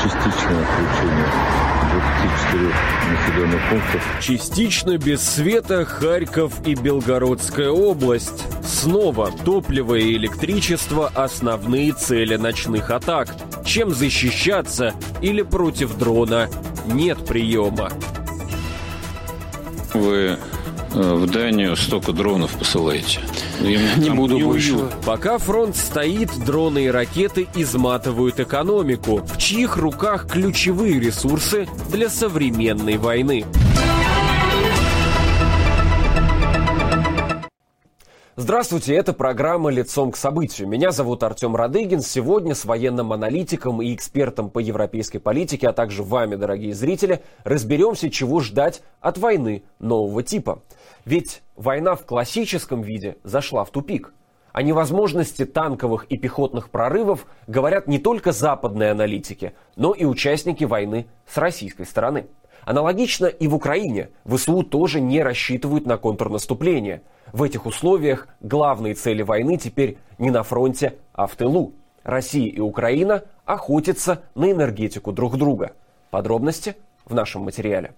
частичное отключение 24 населенных пунктов. Частично без света Харьков и Белгородская область. Снова топливо и электричество – основные цели ночных атак. Чем защищаться или против дрона нет приема. Вы в Данию столько дронов посылаете. Я не буду больше. Пока фронт стоит, дроны и ракеты изматывают экономику. В чьих руках ключевые ресурсы для современной войны? Здравствуйте, это программа «Лицом к событию». Меня зовут Артем Радыгин. Сегодня с военным аналитиком и экспертом по европейской политике, а также вами, дорогие зрители, разберемся, чего ждать от войны нового типа. Ведь война в классическом виде зашла в тупик. О невозможности танковых и пехотных прорывов говорят не только западные аналитики, но и участники войны с российской стороны. Аналогично и в Украине. ВСУ тоже не рассчитывают на контрнаступление. В этих условиях главные цели войны теперь не на фронте, а в тылу. Россия и Украина охотятся на энергетику друг друга. Подробности в нашем материале.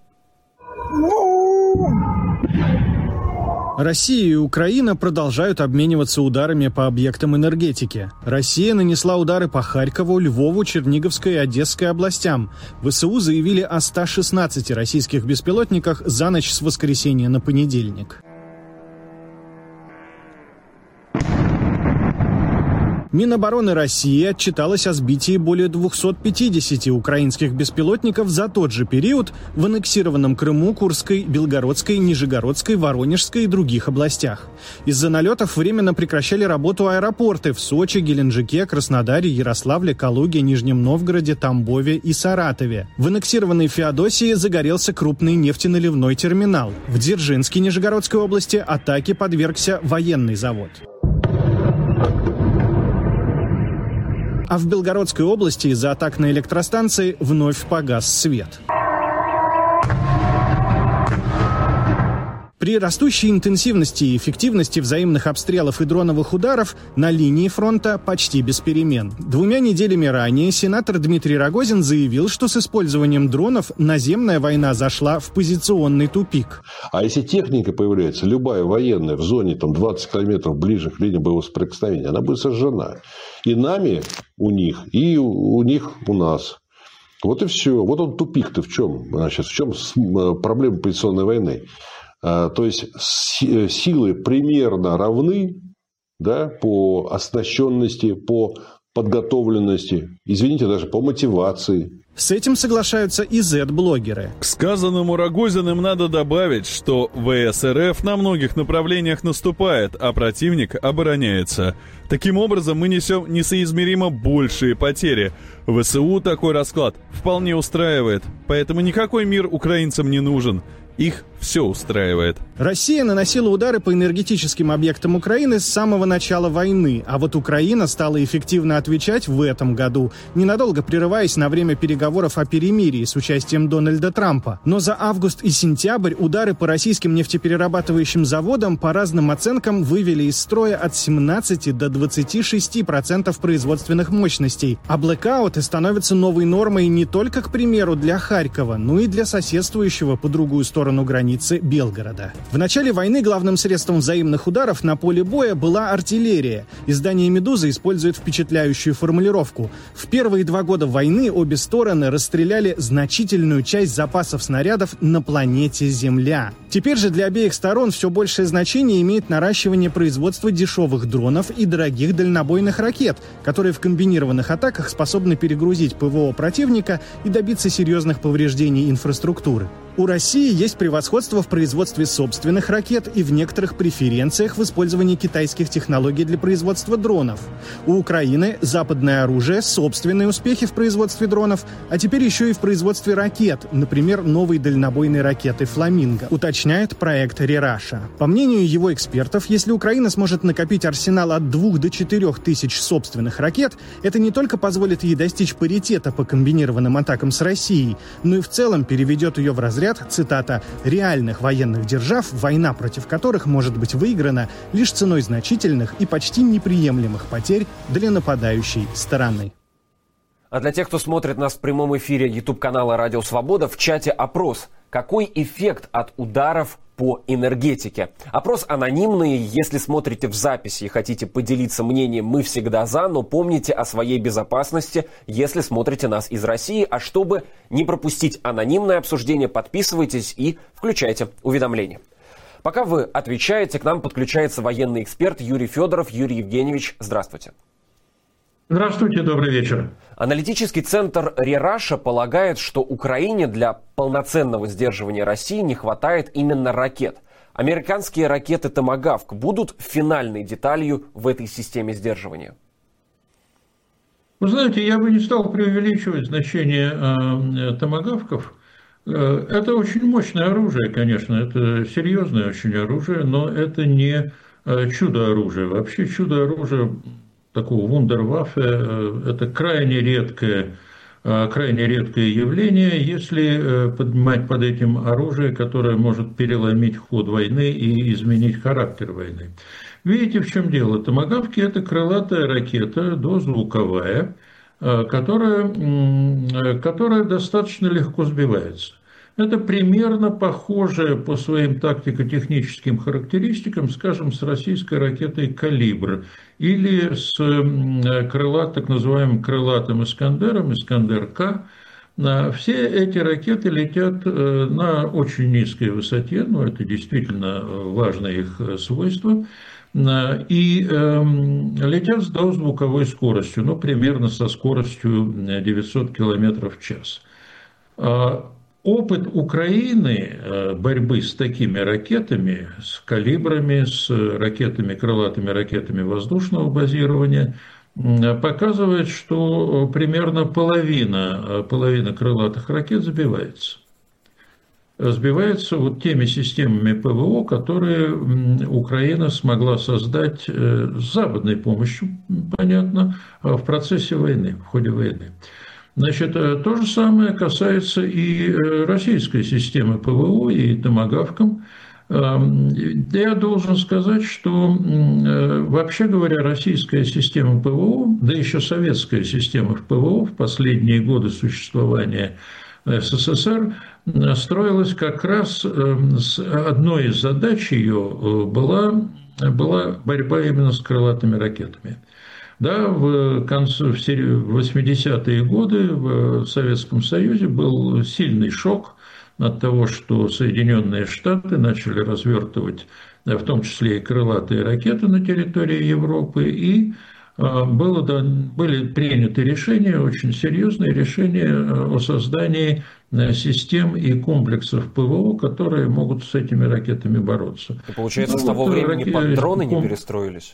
Россия и Украина продолжают обмениваться ударами по объектам энергетики. Россия нанесла удары по Харькову, Львову, Черниговской и Одесской областям. ВСУ заявили о 116 российских беспилотниках за ночь с воскресенья на понедельник. Минобороны России отчиталась о сбитии более 250 украинских беспилотников за тот же период в аннексированном Крыму, Курской, Белгородской, Нижегородской, Воронежской и других областях. Из-за налетов временно прекращали работу аэропорты в Сочи, Геленджике, Краснодаре, Ярославле, Калуге, Нижнем Новгороде, Тамбове и Саратове. В аннексированной Феодосии загорелся крупный нефтеналивной терминал. В Дзержинске, Нижегородской области атаке подвергся военный завод. А в Белгородской области из-за атак на электростанции вновь погас свет. При растущей интенсивности и эффективности взаимных обстрелов и дроновых ударов на линии фронта почти без перемен. 2 неделями ранее сенатор Дмитрий Рогозин заявил, что с использованием дронов наземная война зашла в позиционный тупик. А если техника появляется, любая военная в зоне 20 километров ближе к линии боевого соприкосновения, она будет сожжена. И нами у них, и у них у нас. Вот и все. Вот он тупик-то в чем? Значит, в чем проблема позиционной войны? То есть силы примерно равны, да, по оснащенности, по подготовленности, извините, даже по мотивации. С этим соглашаются и Z-блогеры. К сказанному Рогозиным надо добавить, что ВС РФ на многих направлениях наступает, а противник обороняется. Таким образом, мы несем несоизмеримо большие потери. ВСУ такой расклад вполне устраивает, поэтому никакой мир украинцам не нужен. Их все устраивает. Россия наносила удары по энергетическим объектам Украины с самого начала войны, а вот Украина стала эффективно отвечать в этом году, ненадолго прерываясь на время переговоров о перемирии с участием Дональда Трампа. Но за август и сентябрь удары по российским нефтеперерабатывающим заводам по разным оценкам вывели из строя от 17 до 26% производственных мощностей. А блэкауты становятся новой нормой не только, к примеру, для Харькова, но и для соседствующего по другую сторону границы Белгорода. В начале войны главным средством взаимных ударов на поле боя была артиллерия. Издание «Медуза» использует впечатляющую формулировку. В первые 2 года войны обе стороны расстреляли значительную часть запасов снарядов на планете Земля. Теперь же для обеих сторон все большее значение имеет наращивание производства дешевых дронов и дорогих дальнобойных ракет, которые в комбинированных атаках способны перегрузить ПВО противника и добиться серьезных повреждений инфраструктуры. У России есть превосходство в производстве собственных ракет и в некоторых преференциях в использовании китайских технологий для производства дронов. У Украины западное оружие, собственные успехи в производстве дронов, а теперь еще и в производстве ракет, например, новой дальнобойной ракеты «Фламинго», уточняет проект «Рераша». По мнению его экспертов, если Украина сможет накопить арсенал от 2 до 4 тысяч собственных ракет, это не только позволит ей достичь паритета по комбинированным атакам с Россией, но и в целом переведет ее в разряд, цитата, «реальных военных держав, война против которых может быть выиграна лишь ценой значительных и почти неприемлемых потерь для нападающей стороны». А для тех, кто смотрит нас в прямом эфире YouTube-канала «Радио Свобода», в чате опрос. Какой эффект от ударов по энергетике? Опрос анонимный. Если смотрите в записи и хотите поделиться мнением, мы всегда за, но помните о своей безопасности, если смотрите нас из России. А чтобы не пропустить анонимное обсуждение, подписывайтесь и включайте уведомления. Пока вы отвечаете, к нам подключается военный эксперт Юрий Федоров. Юрий Евгеньевич, здравствуйте. Здравствуйте, добрый вечер. Аналитический центр ReRussia полагает, что Украине для полноценного сдерживания России не хватает именно ракет. Американские ракеты «Томагавк» будут финальной деталью в этой системе сдерживания? Вы знаете, я бы не стал преувеличивать значение томагавков. Это очень мощное оружие, конечно, это серьезное очень оружие, но это не чудо-оружие. Вообще чудо-оружие такого вундерваффе – это крайне редкое явление, если поднимать под этим оружие, которое может переломить ход войны и изменить характер войны. Видите, в чем дело? Томагавки – это крылатая ракета, дозвуковая, которая достаточно легко сбивается. Это примерно похоже по своим тактико-техническим характеристикам, скажем, с российской ракетой «Калибр» или с так называемым крылатым «Искандером», «Искандер-К». Все эти ракеты летят на очень низкой высоте, но это действительно важное их свойство, и летят с дозвуковой скоростью, примерно со скоростью 900 км в час. Опыт Украины борьбы с такими ракетами, с калибрами, с ракетами, крылатыми ракетами воздушного базирования, показывает, что примерно половина крылатых ракет сбивается. Сбивается вот теми системами ПВО, которые Украина смогла создать с западной помощью, понятно, в процессе войны, в ходе войны. Значит, то же самое касается и российской системы ПВО, и томагавкам. Я должен сказать, что, вообще говоря, российская система ПВО, да еще советская система ПВО в последние годы существования СССР строилась как раз, одной из задач ее была борьба именно с крылатыми ракетами. Да, в 80-е годы в Советском Союзе был сильный шок от того, что Соединенные Штаты начали развертывать, в том числе и крылатые ракеты на территории Европы, и были приняты решения, очень серьезные решения о создании систем и комплексов ПВО, которые могут с этими ракетами бороться. И получается, с того времени под дроны не перестроились?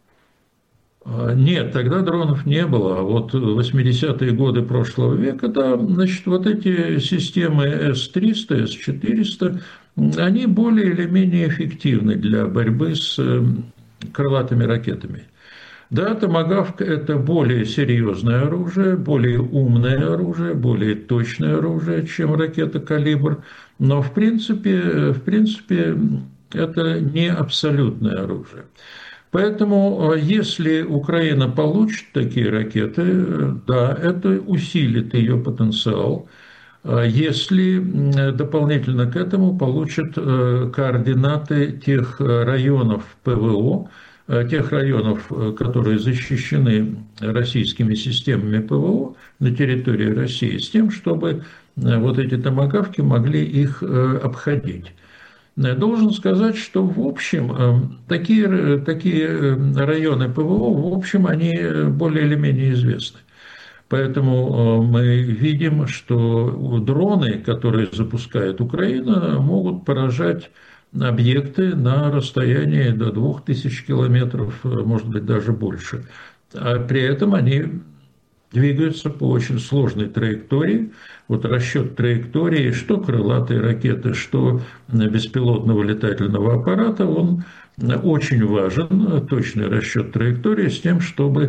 Нет, тогда дронов не было. А вот в 80-е годы прошлого века, да, значит, вот эти системы С-300, С-400, они более или менее эффективны для борьбы с крылатыми ракетами. Да, томагавк – это более серьезное оружие, более умное оружие, более точное оружие, чем ракета «Калибр», но в принципе это не абсолютное оружие. Поэтому, если Украина получит такие ракеты, да, это усилит ее потенциал. Если дополнительно к этому получат координаты тех районов ПВО, тех районов, которые защищены российскими системами ПВО на территории России, с тем, чтобы вот эти томагавки могли их обходить. Должен сказать, что в общем такие районы ПВО, в общем, они более или менее известны. Поэтому мы видим, что дроны, которые запускает Украина, могут поражать объекты на расстоянии до 2000 километров, может быть, даже больше. А при этом они двигаются по очень сложной траектории. Вот расчет траектории, что крылатые ракеты, что беспилотного летательного аппарата, он очень важен, точный расчет траектории, с тем, чтобы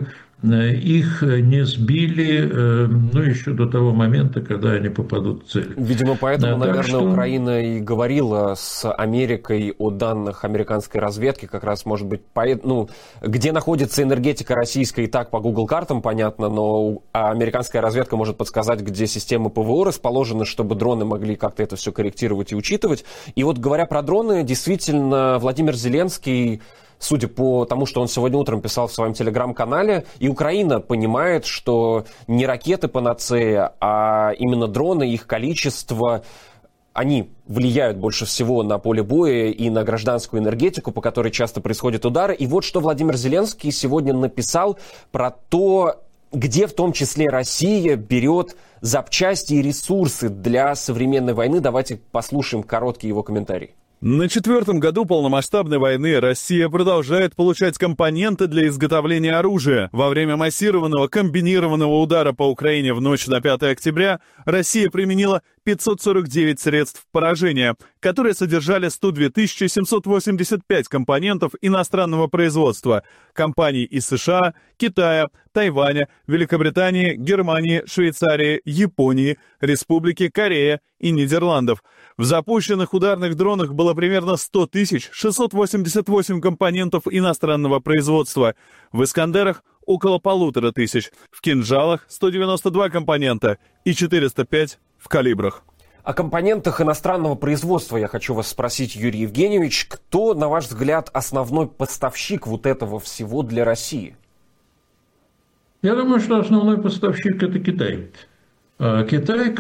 их не сбили, еще до того момента, когда они попадут в цель. Видимо, поэтому, наверное, Украина и говорила с Америкой о данных американской разведки, как раз, может быть, где находится энергетика российская, и так по Google картам понятно, но американская разведка может подсказать, где системы ПВО расположены, чтобы дроны могли как-то это все корректировать и учитывать. И вот говоря про дроны, действительно, Владимир Зеленский, судя по тому, что он сегодня утром писал в своем телеграм-канале, и Украина понимает, что не ракеты панацея, а именно дроны, их количество, они влияют больше всего на поле боя и на гражданскую энергетику, по которой часто происходят удары. И вот что Владимир Зеленский сегодня написал про то, где в том числе Россия берет запчасти и ресурсы для современной войны. Давайте послушаем короткий его комментарий. На 4-м году полномасштабной войны Россия продолжает получать компоненты для изготовления оружия. Во время массированного комбинированного удара по Украине в ночь на 5 октября Россия применила 549 средств поражения, которые содержали 102 785 компонентов иностранного производства компаний из США, Китая, Тайваня, Великобритании, Германии, Швейцарии, Японии, Республики Корея и Нидерландов. В запущенных ударных дронах было примерно 100 688 компонентов иностранного производства. В «Искандерах» около 1500, в «Кинжалах» 192 компонента и 405 в «Калибрах». О компонентах иностранного производства я хочу вас спросить, Юрий Евгеньевич. Кто, на ваш взгляд, основной поставщик вот этого всего для России? Я думаю, что основной поставщик – это Китай. Китай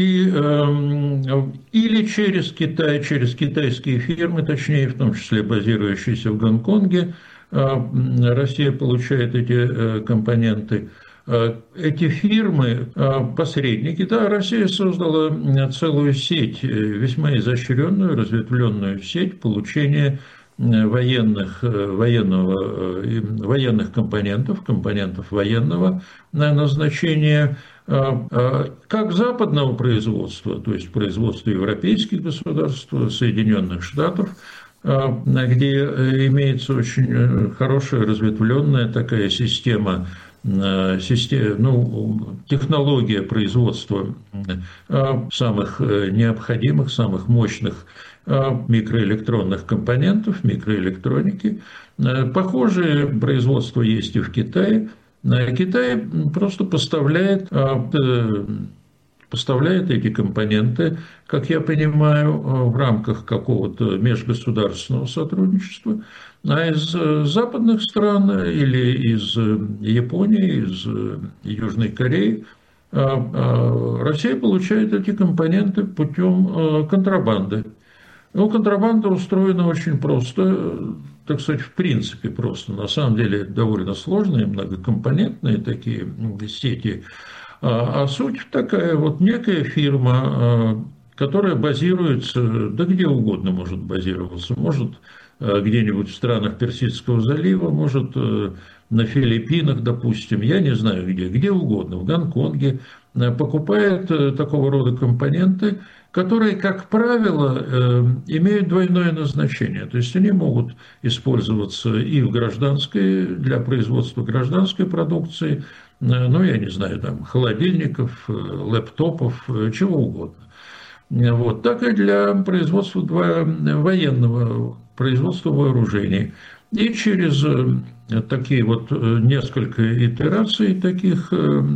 или через Китай, через китайские фирмы, точнее, в том числе базирующиеся в Гонконге, Россия получает эти компоненты. Эти фирмы, посредники, да, Россия создала целую сеть, весьма изощренную, разветвленную сеть получения военных компонентов военного назначения, как западного производства, то есть производства европейских государств, Соединенных Штатов, где имеется очень хорошая разветвленная такая технология производства самых необходимых, самых мощных микроэлектронных компонентов, микроэлектроники. Похожее производство есть и в Китае. Китай просто поставляет эти компоненты, как я понимаю, в рамках какого-то межгосударственного сотрудничества. А из западных стран или из Японии, из Южной Кореи Россия получает эти компоненты путем контрабанды. Контрабанда устроена очень просто, так сказать, в принципе просто. На самом деле довольно сложные, многокомпонентные такие сети. А суть такая, вот некая фирма, которая базируется, да где угодно может базироваться, может где-нибудь в странах Персидского залива, может на Филиппинах, допустим, я не знаю где угодно, в Гонконге, покупает такого рода компоненты, которые, как правило, имеют двойное назначение. То есть они могут использоваться и в для производства гражданской продукции, я не знаю, там, холодильников, лэптопов, чего угодно. Вот. Так и для производства производства вооружений. И через такие вот несколько итераций таких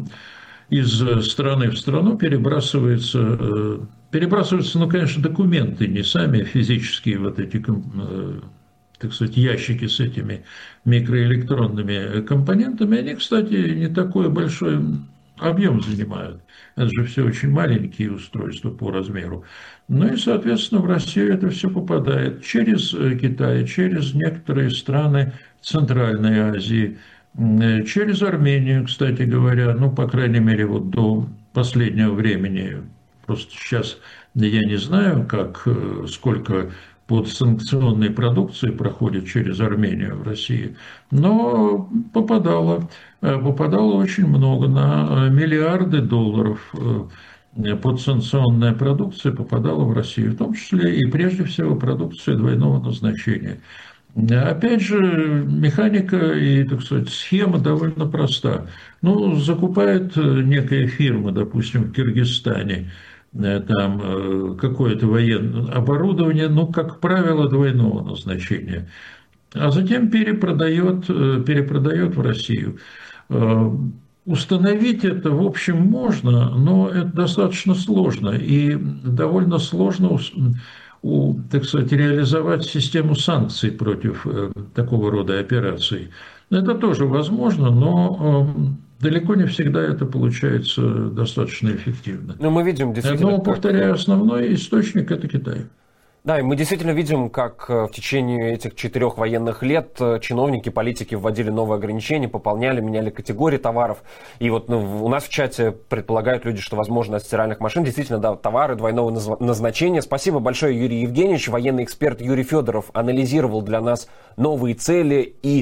из страны в страну перебрасываются, конечно, документы, не сами физические вот эти, так сказать, ящики с этими микроэлектронными компонентами. Они, кстати, не такой большой объем занимают. Это же все очень маленькие устройства по размеру. И, соответственно, в Россию это все попадает через Китай, через некоторые страны Центральной Азии, через Армению, кстати говоря, по крайней мере, вот до последнего времени. Просто сейчас я не знаю, сколько подсанкционной продукции проходит через Армению в России, но попадало очень много, на миллиарды долларов подсанкционная продукция попадала в Россию, в том числе и прежде всего продукция двойного назначения. Опять же, механика и, так сказать, схема довольно проста. Закупает некая фирма, допустим, в Киргизстане, там какое-то военное оборудование, как правило, двойного назначения, а затем перепродает в Россию. Установить это, в общем, можно, но это достаточно сложно, и довольно сложно, так сказать, реализовать систему санкций против такого рода операций. Это тоже возможно, но далеко не всегда это получается достаточно эффективно. Но мы видим действительно... Но, повторяю, основной источник – это Китай. Да, и мы действительно видим, как в течение этих 4 военных лет чиновники, политики вводили новые ограничения, пополняли, меняли категории товаров. И вот у нас в чате предполагают люди, что, возможно, от стиральных машин действительно, да, товары двойного назначения. Спасибо большое, Юрий Евгеньевич. Военный эксперт Юрий Федоров анализировал для нас новые цели и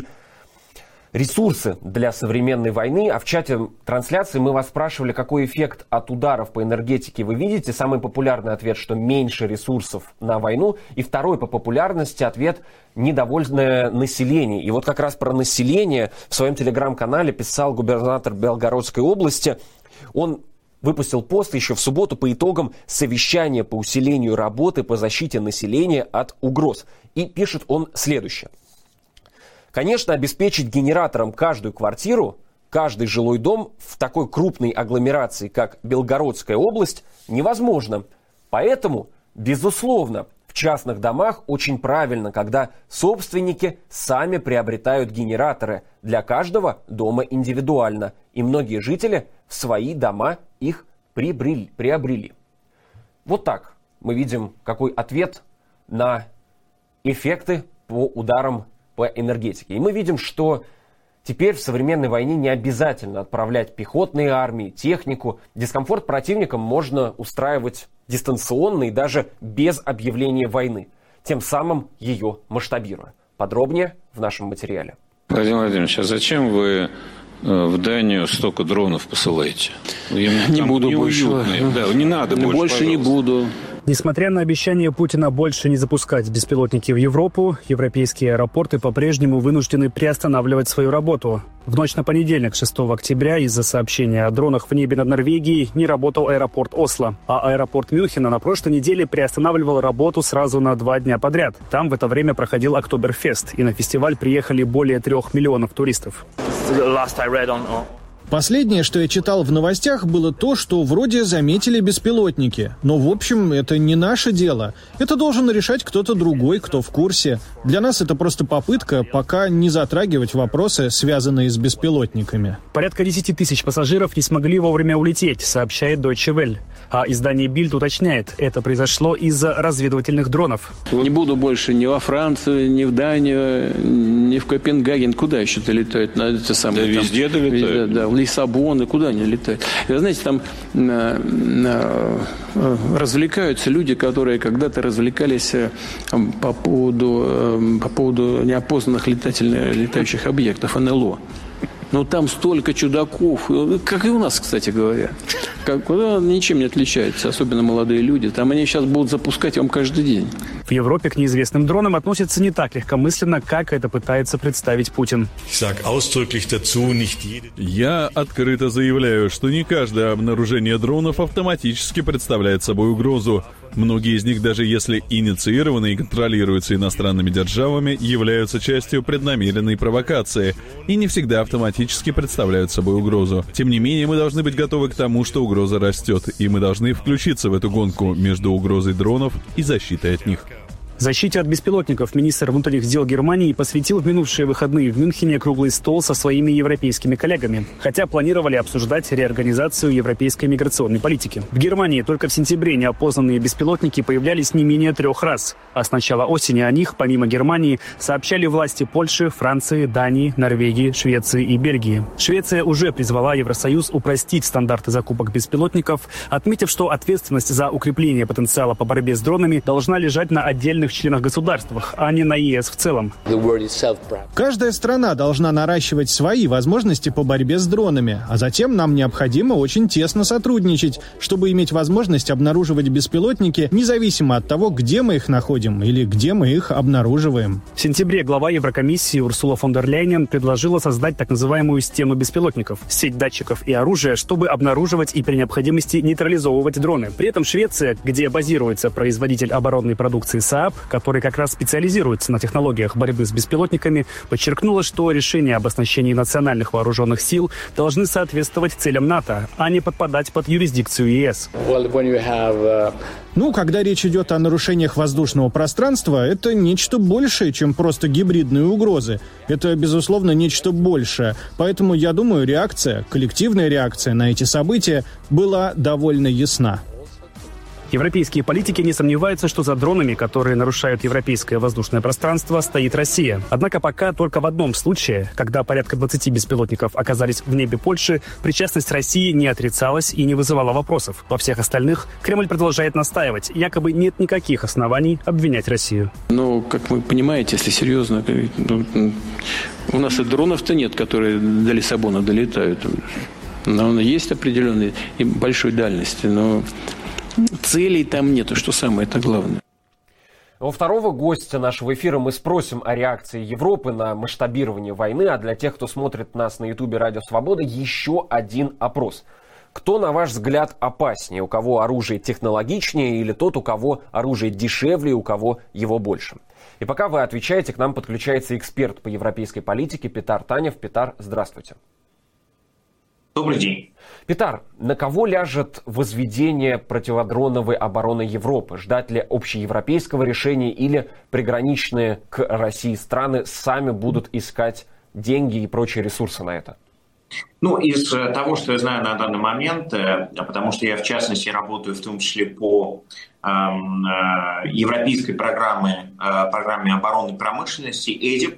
ресурсы для современной войны. А в чате трансляции мы вас спрашивали, какой эффект от ударов по энергетике вы видите. Самый популярный ответ, что меньше ресурсов на войну. И второй по популярности ответ – недовольное население. И вот как раз про население в своем телеграм-канале писал губернатор Белгородской области. Он выпустил пост еще в субботу по итогам совещания по усилению работы по защите населения от угроз. И пишет он следующее. Конечно, обеспечить генератором каждую квартиру, каждый жилой дом в такой крупной агломерации, как Белгородская область, невозможно. Поэтому, безусловно, в частных домах очень правильно, когда собственники сами приобретают генераторы для каждого дома индивидуально. И многие жители в свои дома их приобрели. Вот так мы видим, какой ответ на эффекты по ударам по энергетике. И мы видим, что теперь в современной войне не обязательно отправлять пехотные армии, технику. Дискомфорт противникам можно устраивать дистанционно и даже без объявления войны, тем самым ее масштабируя. Подробнее в нашем материале. Владимир Владимирович, а зачем вы в Данию столько дронов посылаете? Не буду больше. Да, не надо больше. Больше не буду. Несмотря на обещание Путина больше не запускать беспилотники в Европу, европейские аэропорты по-прежнему вынуждены приостанавливать свою работу. В ночь на понедельник, 6 октября, из-за сообщения о дронах в небе над Норвегией не работал аэропорт Осло, а аэропорт Мюнхена на прошлой неделе приостанавливал работу сразу на 2 дня подряд. Там в это время проходил Октоберфест, и на фестиваль приехали более 3 миллионов туристов. Последнее, что я читал в новостях, было то, что вроде заметили беспилотники. Но, в общем, это не наше дело. Это должен решать кто-то другой, кто в курсе. Для нас это просто попытка пока не затрагивать вопросы, связанные с беспилотниками. Порядка 10 тысяч пассажиров не смогли вовремя улететь, сообщает Deutsche Welle. А издание Bild уточняет, это произошло из-за разведывательных дронов. Не буду больше ни во Францию, ни в Данию, ни в Копенгаген. Куда еще-то летают? На эти самые, да, везде долетают. Да, в Лиссабон, и куда они летают. И, вы знаете, там развлекаются люди, которые когда-то развлекались по поводу неопознанных летающих объектов, НЛО. Но там столько чудаков, как и у нас, кстати говоря. Ничем не отличается, особенно молодые люди. Там они сейчас будут запускать вам каждый день. В Европе к неизвестным дронам относятся не так легкомысленно, как это пытается представить Путин. Я открыто заявляю, что не каждое обнаружение дронов автоматически представляет собой угрозу. Многие из них, даже если инициированы и контролируются иностранными державами, являются частью преднамеренной провокации и не всегда автоматически представляют собой угрозу. Тем не менее, мы должны быть готовы к тому, что угроза растет, и мы должны включиться в эту гонку между угрозой дронов и защитой от них. Защите от беспилотников министр внутренних дел Германии посвятил в минувшие выходные в Мюнхене круглый стол со своими европейскими коллегами, хотя планировали обсуждать реорганизацию европейской миграционной политики. В Германии только в сентябре неопознанные беспилотники появлялись не менее 3 раз, а с начала осени о них, помимо Германии, сообщали власти Польши, Франции, Дании, Норвегии, Швеции и Бельгии. Швеция уже призвала Евросоюз упростить стандарты закупок беспилотников, отметив, что ответственность за укрепление потенциала по борьбе с дронами должна лежать на отдельных отдельных членах-государствах, а не на ЕС в целом. Каждая страна должна наращивать свои возможности по борьбе с дронами, а затем нам необходимо очень тесно сотрудничать, чтобы иметь возможность обнаруживать беспилотники независимо от того, где мы их находим или где мы их обнаруживаем. В сентябре глава Еврокомиссии Урсула фон дер Ляйен предложила создать так называемую стену беспилотников, сеть датчиков и оружия, чтобы обнаруживать и при необходимости нейтрализовывать дроны. При этом Швеция, где базируется производитель оборонной продукции Saab, который как раз специализируется на технологиях борьбы с беспилотниками, подчеркнула, что решения об оснащении национальных вооруженных сил должны соответствовать целям НАТО, а не подпадать под юрисдикцию ЕС. Когда речь идет о нарушениях воздушного пространства, это нечто большее, чем просто гибридные угрозы. Это, безусловно, нечто большее. Поэтому, я думаю, коллективная реакция на эти события была довольно ясна. Европейские политики не сомневаются, что за дронами, которые нарушают европейское воздушное пространство, стоит Россия. Однако пока только в одном случае, когда порядка 20 беспилотников оказались в небе Польши, причастность России не отрицалась и не вызывала вопросов. Во всех остальных Кремль продолжает настаивать. Якобы нет никаких оснований обвинять Россию. Как вы понимаете, если серьезно, у нас и дронов-то нет, которые до Лиссабона долетают. Но есть определенные и большой дальности, но целей там нету, что самое-то главное. Во второго гостя нашего эфира мы спросим о реакции Европы на масштабирование войны, а для тех, кто смотрит нас на ютубе «Радио Свобода», еще один опрос. Кто, на ваш взгляд, опаснее? У кого оружие технологичнее или тот, у кого оружие дешевле, у кого его больше? И пока вы отвечаете, к нам подключается эксперт по европейской политике Петар Танев. Петар, здравствуйте. Добрый день. Петар, на кого ляжет возведение противодроновой обороны Европы? Ждать ли общеевропейского решения или приграничные к России страны сами будут искать деньги и прочие ресурсы на это? Из того, что я знаю на данный момент, потому что я в частности работаю в том числе по европейской программе оборонной промышленности ЭДИП,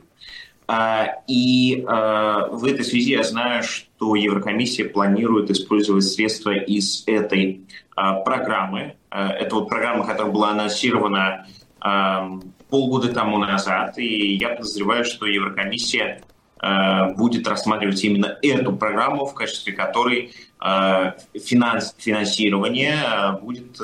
и в этой связи я знаю, что Еврокомиссия планирует использовать средства из этой программы. Это программа, которая была анонсирована полгода тому назад, и я подозреваю, что Еврокомиссия будет рассматривать именно эту программу, в качестве которой финансирование будет,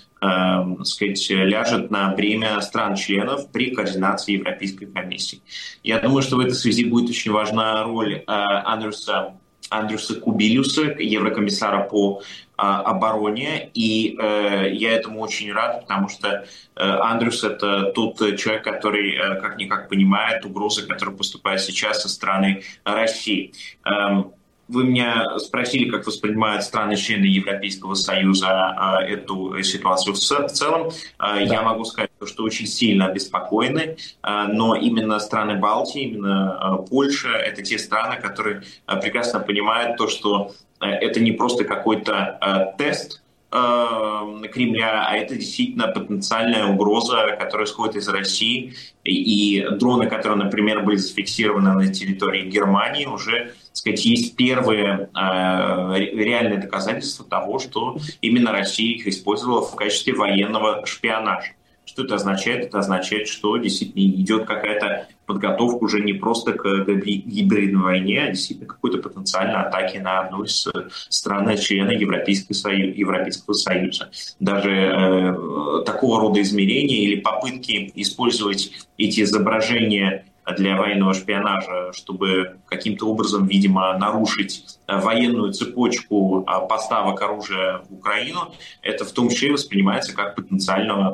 ляжет на бремя стран-членов при координации Европейской комиссии. Я думаю, что в этой связи будет очень важна роль Андриуса Кубилюса, еврокомиссара по обороне, и я этому очень рад, потому что Андриус — это тот человек, который как-никак понимает угрозы, которые поступают сейчас со стороны России. Вы меня спросили, как воспринимают страны-члены Европейского Союза эту ситуацию в целом. Да. Я могу сказать, что очень сильно обеспокоены, но именно страны Балтии, именно Польша — это те страны, которые прекрасно понимают то, что это не просто какой-то тест Кремля, а это действительно потенциальная угроза, которая исходит из России. И дроны, которые, например, были зафиксированы на территории Германии, уже, есть первые реальные доказательства того, что именно Россия их использовала в качестве военного шпионажа. Что это означает? Это означает, что действительно идет какая-то подготовка уже не просто к гибридной войне, а действительно какой-то потенциальной атаки на одну из стран-членов Европейского Союза. Даже такого рода измерения или попытки использовать эти изображения для военного шпионажа, чтобы каким-то образом, видимо, нарушить военную цепочку поставок оружия в Украину, это в том числе воспринимается как потенциальная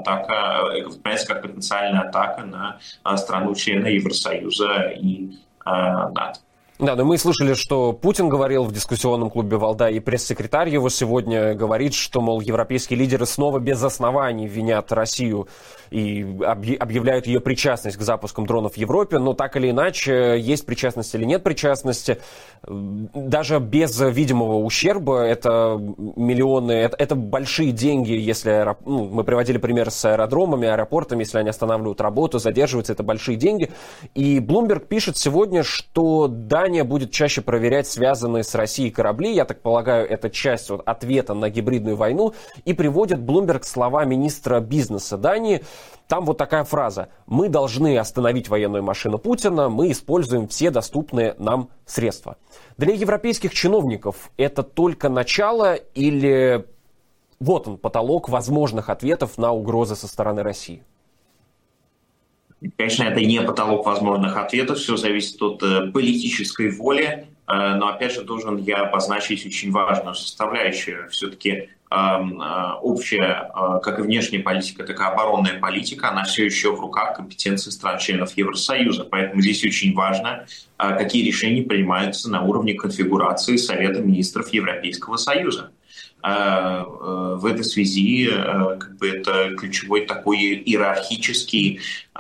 атака на страну-члена Евросоюза и НАТО. Да, но мы слышали, что Путин говорил в дискуссионном клубе «Валдай», и пресс-секретарь его сегодня говорит, что, мол, европейские лидеры снова без оснований винят Россию и объявляют ее причастность к запускам дронов в Европе, но так или иначе, есть причастность или нет причастности, даже без видимого ущерба, это миллионы, это большие деньги, если мы приводили пример с аэродромами, аэропортами, если они останавливают работу, задерживаются, это большие деньги. И Bloomberg пишет сегодня, что Дания Дания будет чаще проверять связанные с Россией корабли. Я так полагаю, это часть ответа на гибридную войну. И приводит Bloomberg слова министра бизнеса Дании. Там вот такая фраза: «Мы должны остановить военную машину Путина, мы используем все доступные нам средства». Для европейских чиновников это только начало или вот он, потолок возможных ответов на угрозы со стороны России? Конечно, это не потолок возможных ответов, все зависит от политической воли, но опять же должен я обозначить очень важную составляющую. Все-таки общая, как и внешняя политика, так и оборонная политика, она все еще в руках компетенции стран-членов Евросоюза. Поэтому здесь очень важно, какие решения принимаются на уровне конфигурации Совета министров Европейского Союза. В этой связи это ключевой такой иерархический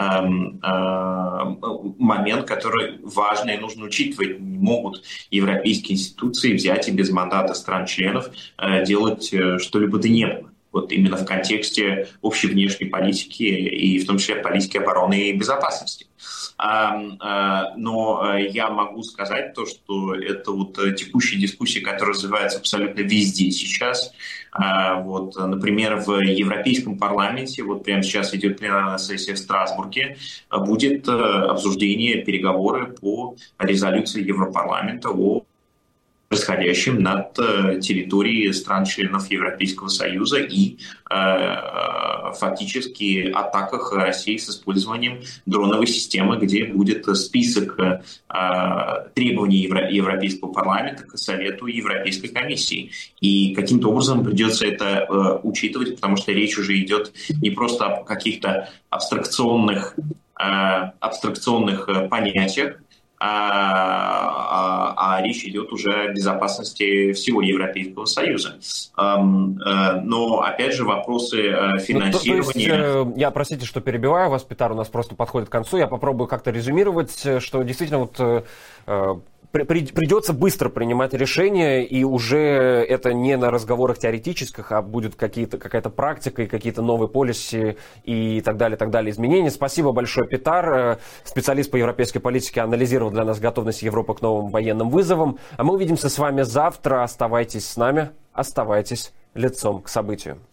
момент, который важно и нужно учитывать. Не могут европейские институции взять и без мандата стран-членов делать что-либо то ни было. Вот именно в контексте общей внешней политики и в том числе политики обороны и безопасности. Но я могу сказать то, что это вот текущая дискуссия, которая развивается абсолютно везде сейчас. Вот, например, в Европейском парламенте, вот прямо сейчас идет пленарная сессия в Страсбурге, будет обсуждение, переговоры по резолюции Европарламента о происходящим над территорией стран-членов Европейского Союза и фактически атаках России с использованием дроновой системы, где будет список требований Европейского парламента к Совету Европейской комиссии. И каким-то образом придется это учитывать, потому что речь уже идет не просто о каких-то абстракционных понятиях, а речь идет уже о безопасности всего Европейского Союза. Но, опять же, вопросы финансирования... Простите, что перебиваю вас, Петар, у нас просто подходит к концу. Я попробую как-то резюмировать, что действительно придется быстро принимать решения, и уже это не на разговорах теоретических, а будет какая-то практика и какие-то новые полиси и так далее, изменения. Спасибо большое, Петар, специалист по европейской политике, анализировал для нас готовность Европы к новым военным вызовам. А мы увидимся с вами завтра. Оставайтесь с нами, оставайтесь лицом к событию.